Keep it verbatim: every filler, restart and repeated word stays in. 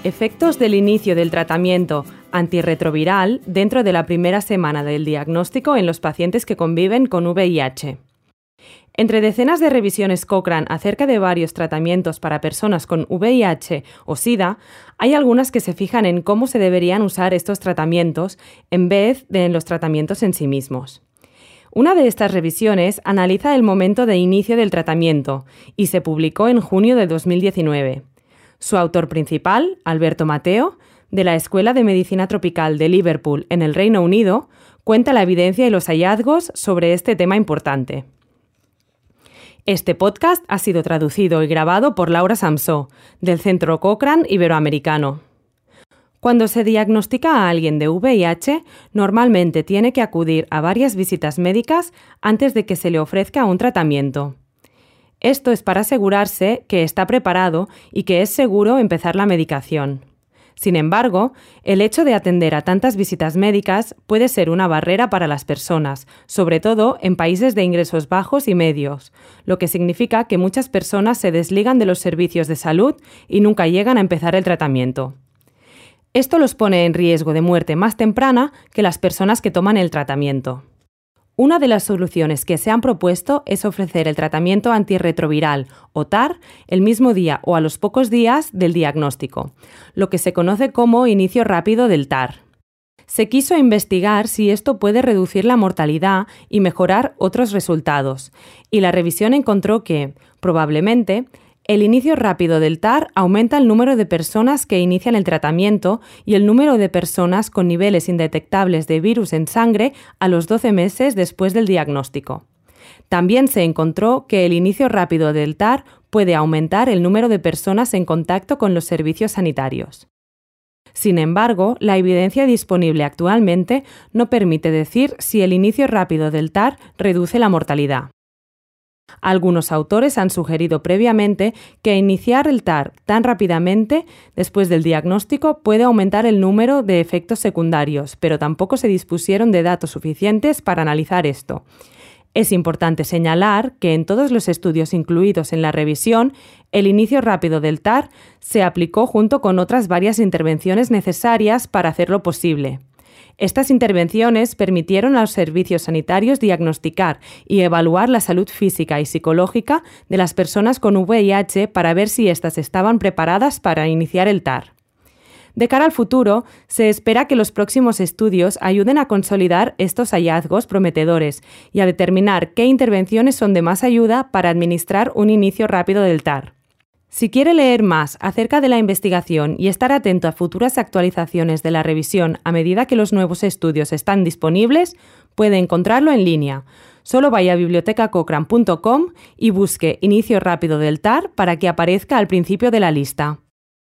Efectos del inicio del tratamiento antirretroviral dentro de la primera semana del diagnóstico en los pacientes que conviven con V I H. Entre decenas de revisiones Cochrane acerca de varios tratamientos para personas con V I H o SIDA, hay algunas que se fijan en cómo se deberían usar estos tratamientos en vez de en los tratamientos en sí mismos. Una de estas revisiones analiza el momento de inicio del tratamiento y se publicó en junio de dos mil diecinueve. Su autor principal, Alberto Mateo, de la Escuela de Medicina Tropical de Liverpool en el Reino Unido, cuenta la evidencia y los hallazgos sobre este tema importante. Este podcast ha sido traducido y grabado por Laura Samsó, del Centro Cochrane Iberoamericano. Cuando se diagnostica a alguien de V I H, normalmente tiene que acudir a varias visitas médicas antes de que se le ofrezca un tratamiento. Esto es para asegurarse que está preparado y que es seguro empezar la medicación. Sin embargo, el hecho de atender a tantas visitas médicas puede ser una barrera para las personas, sobre todo en países de ingresos bajos y medios, lo que significa que muchas personas se desligan de los servicios de salud y nunca llegan a empezar el tratamiento. Esto los pone en riesgo de muerte más temprana que las personas que toman el tratamiento. Una de las soluciones que se han propuesto es ofrecer el tratamiento antirretroviral, o T A R, el mismo día o a los pocos días del diagnóstico, lo que se conoce como inicio rápido del T A R. Se quiso investigar si esto puede reducir la mortalidad y mejorar otros resultados, y la revisión encontró que, probablemente, el inicio rápido del T A R aumenta el número de personas que inician el tratamiento y el número de personas con niveles indetectables de virus en sangre a los doce meses después del diagnóstico. También se encontró que el inicio rápido del T A R puede aumentar el número de personas en contacto con los servicios sanitarios. Sin embargo, la evidencia disponible actualmente no permite decir si el inicio rápido del T A R reduce la mortalidad. Algunos autores han sugerido previamente que iniciar el T A R tan rápidamente después del diagnóstico puede aumentar el número de efectos secundarios, pero tampoco se dispusieron de datos suficientes para analizar esto. Es importante señalar que en todos los estudios incluidos en la revisión, el inicio rápido del T A R se aplicó junto con otras varias intervenciones necesarias para hacerlo posible. Estas intervenciones permitieron a los servicios sanitarios diagnosticar y evaluar la salud física y psicológica de las personas con V I H para ver si éstas estaban preparadas para iniciar el T A R. De cara al futuro, se espera que los próximos estudios ayuden a consolidar estos hallazgos prometedores y a determinar qué intervenciones son de más ayuda para administrar un inicio rápido del T A R. Si quiere leer más acerca de la investigación y estar atento a futuras actualizaciones de la revisión a medida que los nuevos estudios están disponibles, puede encontrarlo en línea. Solo vaya a biblioteca cochrane punto com y busque Inicio rápido del T A R para que aparezca al principio de la lista.